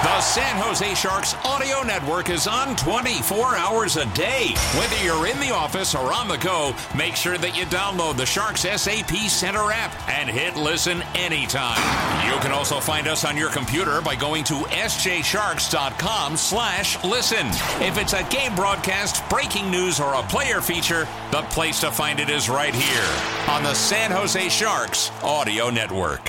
The San Jose Sharks audio network is on 24 hours a day. Whether you're in the office or on the go, make sure that you download the Sharks SAP Center app and hit listen anytime. You can also find us on your computer by going to sjsharks.com/listen. If it's a game broadcast, breaking news, or a player feature, the place to find it is right here on the San Jose Sharks audio network.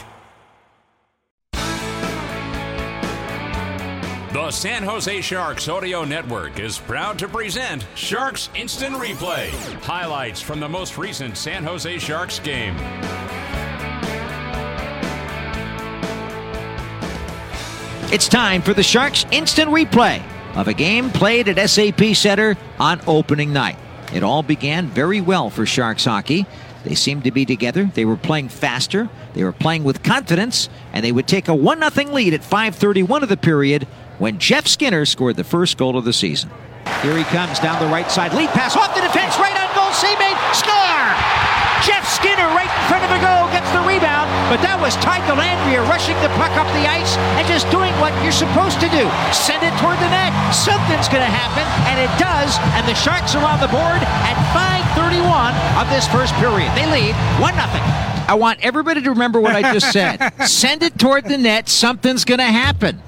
The San Jose Sharks Audio Network is proud to present Sharks Instant Replay. Highlights from the most recent San Jose Sharks game. It's time for the Sharks Instant Replay of a game played at SAP Center on opening night. It all began very well for Sharks hockey. They seemed to be together. They were playing faster. They were playing with confidence. And they would take a 1-0 lead at 5:31 of the period when Jeff Skinner scored the first goal of the season. Here he comes down the right side. Lead pass off the defense. Right on goal. Save made. Score! Jeff Skinner right in front of the goal gets the rebound. But that was Ty Dellandrea rushing the puck up the ice and just doing what you're supposed to do. Send it toward the net. Something's going to happen. And it does. And the Sharks are on the board at 5:31 of this first period. They lead 1-0. I want everybody to remember what I just said. Send it toward the net. Something's going to happen.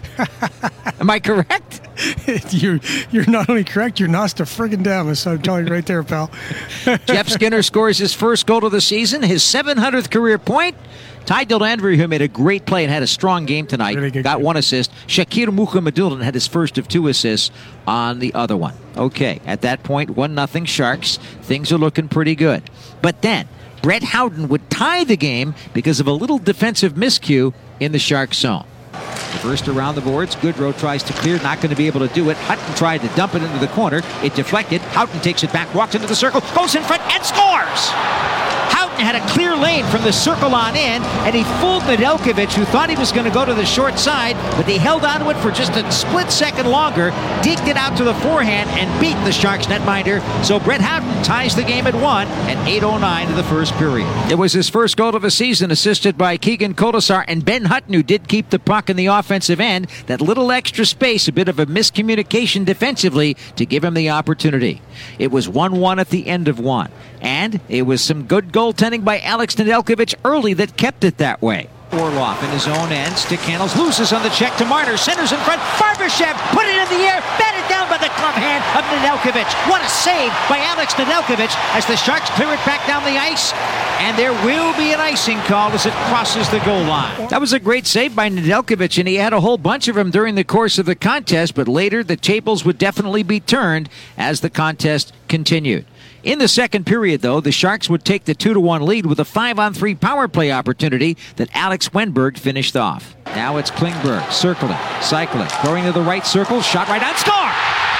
Am I correct? You're not only correct, you're Nostradamus, so I'm telling you right there, pal. Jeff Skinner scores his first goal of the season, his 700th career point. Ty Dellandrea, who made a great play and had a strong game tonight, really got one assist. Shakir Mukhamadullin had his first of 2 assists on the other one. Okay, at that point, 1-0 Sharks. Things are looking pretty good. But then, Brett Howden would tie the game because of a little defensive miscue in the Sharks zone. The first around the boards. Goodrow tries to clear, not going to be able to do it. Hutton tried to dump it into the corner. It deflected. Houghton takes it back, walks into the circle, goes in front, and scores! Houghton had a clear lane from the circle on in, and he fooled Nedeljkovic, who thought he was going to go to the short side, but he held on to it for just a split second longer, deked it out to the forehand, and beat the Sharks netminder. So Brett Houghton ties the game at 1 at 8:09 of the first period. It was his first goal of the season, assisted by Keegan Kolesar and Ben Hutton, who did keep the puck in the offensive end. That little extra space, a bit of a miscommunication defensively to give him the opportunity. It was 1-1 at the end of 1. And it was some good goaltending by Alex Nedeljkovic early that kept it that way. Orlov in his own end. Stick handles, loses on the check to Marner. Centers in front. Barbashev put it in the air. Batted down by the glove hand of Nedeljkovic. What a save by Alex Nedeljkovic as the Sharks clear it back down the ice. And there will be an icing call as it crosses the goal line. That was a great save by Nedeljkovic, and he had a whole bunch of them during the course of the contest, but later the tables would definitely be turned as the contest continued. In the second period, though, the Sharks would take the 2-1 lead with a 5-on-3 power play opportunity that Alex Wennberg finished off. Now it's Klingberg, circling, cycling, going to the right circle, shot right on, score!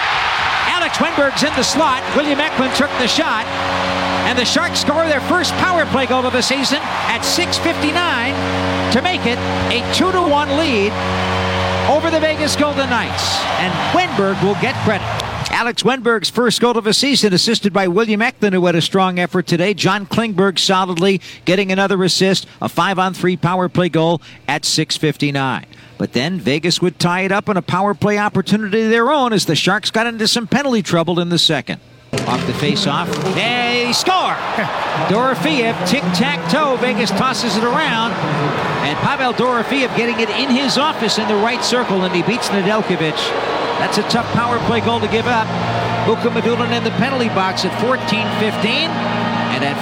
Alex Wennberg's in the slot, William Eklund took the shot, and the Sharks score their first power play goal of the season at 6:59 to make it a 2-1 lead over the Vegas Golden Knights. And Wennberg will get credit. Alex Wennberg's first goal of the season, assisted by William Eklund, who had a strong effort today. John Klingberg solidly getting another assist, a 5-on-3 power play goal at 6:59. But then Vegas would tie it up on a power play opportunity of their own as the Sharks got into some penalty trouble in the second. Off the face-off, they score! Dorofeev, tic-tac-toe, Vegas tosses it around, and Pavel Dorofeev getting it in his office in the right circle, and he beats Nedeljkovic. That's a tough power play goal to give up. Mukhamadullin in the penalty box at 14:15, and at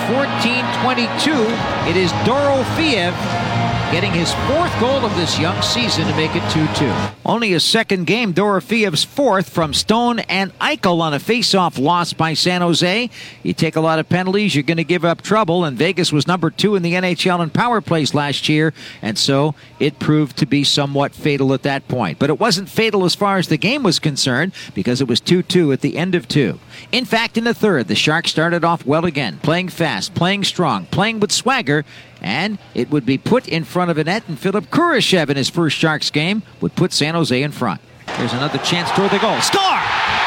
14:22, it is Dorofeev getting his 4th goal of this young season to make it 2-2. Only his second game, Dorofeev's 4th from Stone and Eichel on a face-off loss by San Jose. You take a lot of penalties, you're going to give up trouble, and Vegas was number 2 in the NHL in power plays last year, and so it proved to be somewhat fatal at that point. But it wasn't fatal as far as the game was concerned, because it was 2-2 at the end of 2. In fact, in the third, the Sharks started off well again, playing fast, playing strong, playing with swagger, and it would be put in front of a net, and Philip Kurashev in his first Sharks game would put San Jose in front. Here's another chance toward the goal. Score!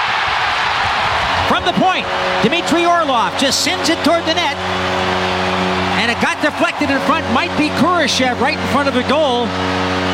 From the point, Dmitry Orlov just sends it toward the net, and it got deflected in front. Might be Kurashev right in front of the goal.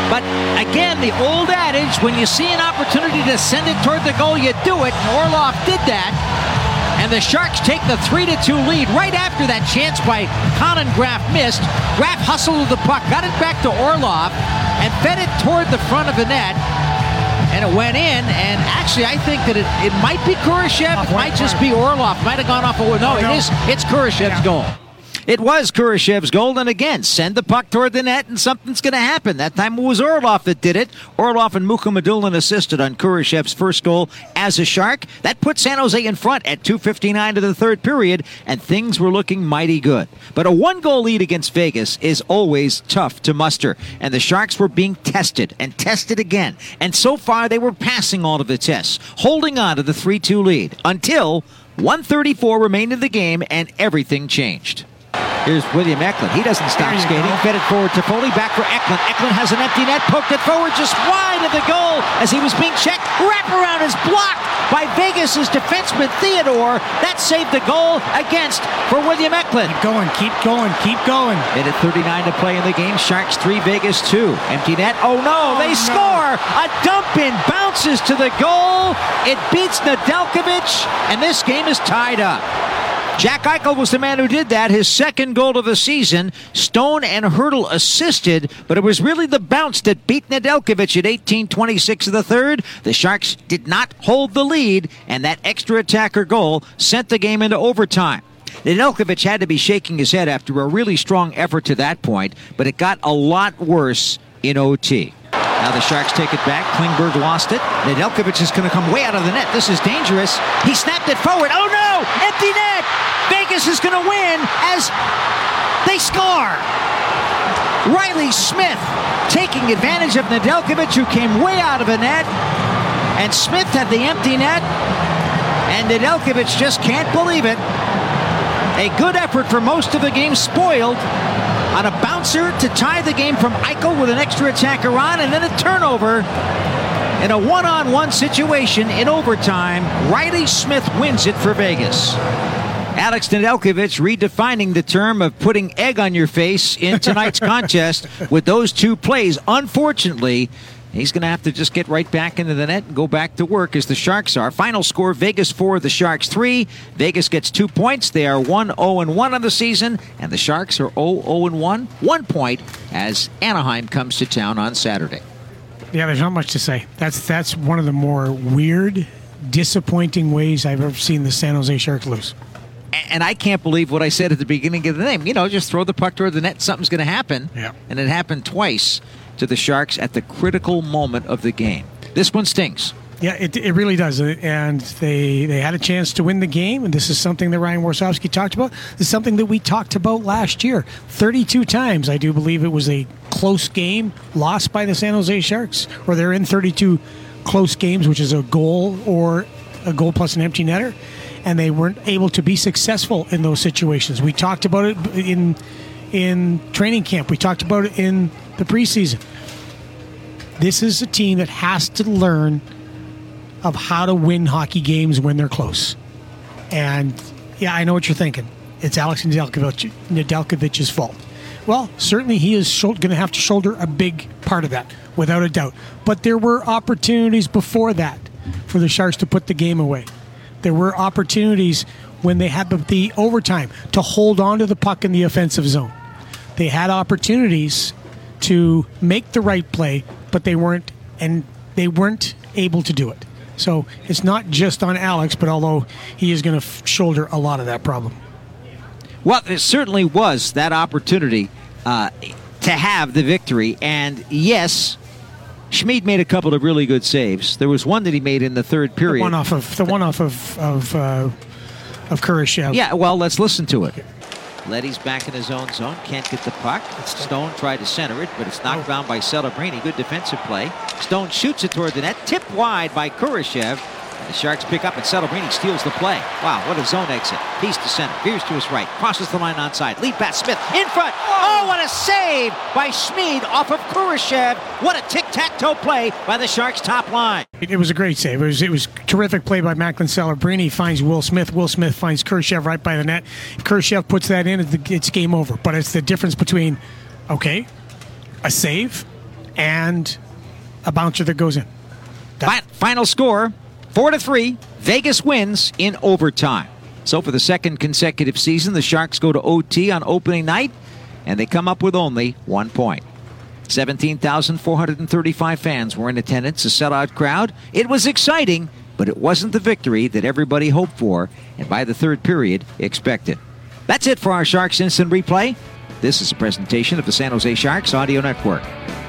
But again, the old adage, when you see an opportunity to send it toward the goal, you do it. And Orlov did that. And the Sharks take the 3-2 lead right after that chance by Colin Graf missed. Graf hustled the puck, got it back to Orlov, and fed it toward the front of the net. And it went in, and actually I think that it might be Kurashev. It might just be Orlov. Might have gone off a... No, it's Kurashev's goal. It was Kurashev's goal, and again, send the puck toward the net, and something's going to happen. That time it was Orlov that did it. Orlov and Mukhamadullin assisted on Kurashev's first goal as a Shark. That put San Jose in front at 2:59 to the third period, and things were looking mighty good. But a one-goal lead against Vegas is always tough to muster, and the Sharks were being tested and tested again. And so far, they were passing all of the tests, holding on to the 3-2 lead until 1:34 remained in the game, and everything changed. Here's William Eklund. He doesn't stop skating. Fed it forward to Foley. Back for Eklund. Eklund has an empty net. Poked it forward just wide of the goal as he was being checked. Wraparound is blocked by Vegas' defenseman Theodore. That saved the goal against for William Eklund. Keep going. Minute 39 to play in the game. Sharks 3, Vegas 2. Empty net. Oh no, they score! A dump in bounces to the goal. It beats Nedeljkovic, and this game is tied up. Jack Eichel was the man who did that, his second goal of the season. Stone and Hertl assisted, but it was really the bounce that beat Nedeljkovic at 18:26 of the third. The Sharks did not hold the lead, and that extra attacker goal sent the game into overtime. Nedeljkovic had to be shaking his head after a really strong effort to that point, but it got a lot worse in OT. Now the Sharks take it back. Klingberg lost it. Nedeljkovic is going to come way out of the net. This is dangerous. He snapped it forward. Oh no! Empty net! Vegas is going to win as they score. Riley Smith taking advantage of Nedeljkovic, who came way out of the net. And Smith had the empty net. And Nedeljkovic just can't believe it. A good effort for most of the game spoiled on a bouncer to tie the game from Eichel with an extra attacker on, and then a turnover in a one-on-one situation in overtime. Riley Smith wins it for Vegas. Alex Nedeljkovic redefining the term of putting egg on your face in tonight's contest with those two plays. Unfortunately, he's going to have to just get right back into the net and go back to work as the Sharks are. Final score, Vegas 4, the Sharks 3. Vegas gets 2 points. They are 1-0-1 on the season, and the Sharks are 0-0-1. 1 point as Anaheim comes to town on Saturday. Yeah, there's not much to say. That's one of the more weird, disappointing ways I've ever seen the San Jose Sharks lose. And I can't believe what I said at the beginning of the game. You know, just throw the puck toward the net, something's going to happen. Yeah. And it happened twice to the Sharks at the critical moment of the game. This one stings. Yeah, it really does. And they had a chance to win the game, and this is something that Ryan Warsofsky talked about. This is something that we talked about last year. 32 times, I do believe it was a close game lost by the San Jose Sharks, or they're in 32 close games, which is a goal or a goal plus an empty netter, and they weren't able to be successful in those situations. We talked about it in training camp. We talked about it in the preseason. This is a team that has to learn of how to win hockey games when they're close. And yeah, I know what you're thinking. It's Alex Nedeljkovic's fault. Well, certainly he is going to have to shoulder a big part of that, without a doubt. But there were opportunities before that for the Sharks to put the game away. There were opportunities when they had the overtime to hold on to the puck in the offensive zone. They had opportunities to make the right play, but they weren't able to do it. So it's not just on Alex, but although he is going to shoulder a lot of that problem. Well, there certainly was that opportunity to have the victory. And yes, Schmid made a couple of really good saves. There was one that he made in the third period. The one off of Kurashev. Yeah, well, let's listen to it. Leddy's back in his own zone. Can't get the puck. Stone tried to center it, but it's knocked down by Celebrini. Good defensive play. Stone shoots it toward the net. Tipped wide by Kurashev. And the Sharks pick up, and Celebrini steals the play. Wow, what a zone exit. He's to center. Veers to his right. Crosses the line onside. Lead pass. Smith in front. Oh, what a save by Schmid off of Kurashev. What a tic-tac-toe play by the Sharks' top line. It was a great save. It was terrific play by Macklin Celebrini. Finds Will Smith. Will Smith finds Kurashev right by the net. If Kurashev puts that in, it's game over. But it's the difference between, okay, a save and a bouncer that goes in. Final score, 4-3. Vegas wins in overtime. So for the second consecutive season, the Sharks go to OT on opening night, and they come up with only 1 point. 17,435 fans were in attendance, a sellout crowd. It was exciting, but it wasn't the victory that everybody hoped for, and by the third period, expected. That's it for our Sharks Instant Replay. This is a presentation of the San Jose Sharks Audio Network.